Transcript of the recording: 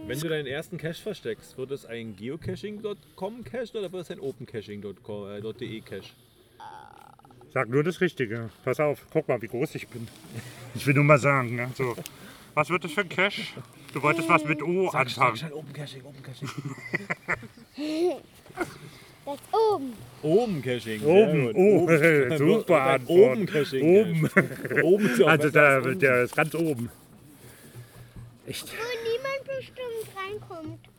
Wenn du deinen ersten Cache versteckst, wird es ein geocaching.com Cache oder wird es ein opencaching.de Cache? Sag nur das Richtige. Pass auf, guck mal, wie groß ich bin. Ich will nur mal sagen, ne? So. Was wird das für ein Cache? Du wolltest was mit O anfangen. Sag Opencaching. Das oben. Oben-Caching. Oben, super Antwort. Oben-Caching. Oben. Oben ist ja auch Also besser als unten. der ist ganz oben. Echt? Wo niemand bestimmt reinkommt.